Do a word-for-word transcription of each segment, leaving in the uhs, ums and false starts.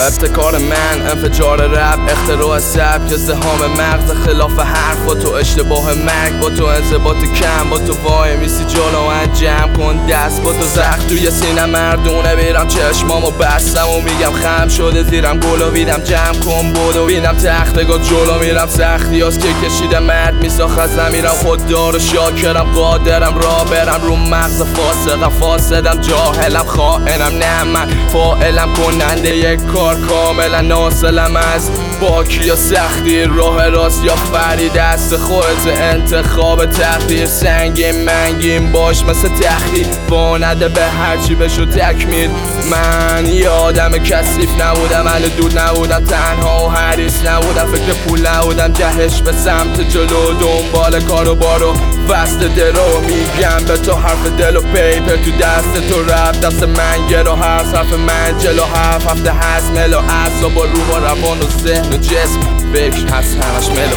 ابتکار من انفجار رپ، اختراع سبک زهام مغز، خلاف حرف با تو اشتباه مرگ، با تو انضباط کم، با تو وای میسی جلو من جمع کن دست، با تو زخم توی سینه مردونه میرم چشمامو بستم و میگم خم شده زیرم گلو ویدم جمع کن بودو بینم تختگاه جلو میرم سختی هاست که کشیده مرد میساخ از نمیرم خوددار و شاکرم قادرم را برم رو مغز فاسقم فاسدم جاهلم خائنم نه من فاعلم کننده یک کار کاملا ناصلم از باکی یا سختی راه راست یا فری دست خودت انتخاب تقدیر سنگین منگین باش مثل تختی وانده به هرچی بشو تکمیل من یه آدم کثیف نبودم اهل دود نبودم تنها و حریص نبودم فکر پول نبودم جهش به سمت جلو دنبال کارو بارو فست درو میگم به تو حرف دل و پیپر تو دست تو رفت دست من گرو هر حرف من جلو هفت هفته هست ملو اعصاب و روح و روان و ذهن و جسم فکر هست همش ملو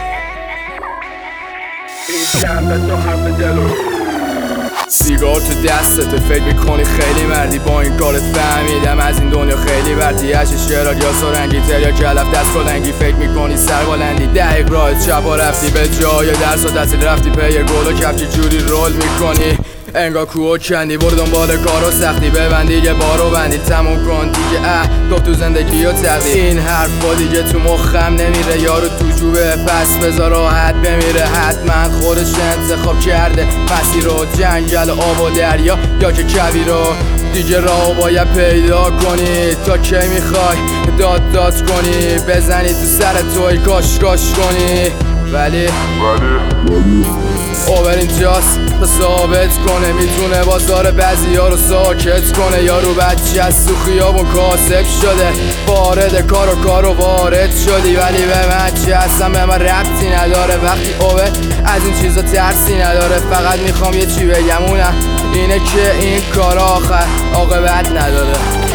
میگم به تو حرف دل و سیگار تو دستت فکر میکنی خیلی مردی با این کارت فهمیدم از این دنیا خیلی بردی هشش شرار یا سرنگی تر یا کلف دست کلنگی فکر میکنی سر بالندی دقیق راه چپ ها رفتی به جای درس و دستی رفتی پی گل و کفچی جوری رول میکنی انگار کوه کندی برو دنبال کار و سختی ببندی یه بارو بندی تموم کن دیگه اه گفت تو زندگی و تقدیر این حرفا دیگه تو مخم نمیره یارو تو جوبه پس بذار راحت بمیره حتما خودش انتخاب کرده مسیر رو جنگل آب و دریا یا که کویر رو دیگه راهو باید پیدا کنی تا کی میخوای داد داد کنی بزنی تو سر توی کاش کاش کنی ولی ولی اوبر اینجاست تا ثابت کنه میتونه بازار بعضی ها رو ساکت کنه یارو بچه از تو خیابون کاسب شده وارد کار و کار و وارد شدی ولی به من چه هستم به من ربطی نداره وقتی اوبر از این چیزا ترسی نداره فقط میخوام یه چی بگم اونم اینه که این کار آخر عاقبت نداره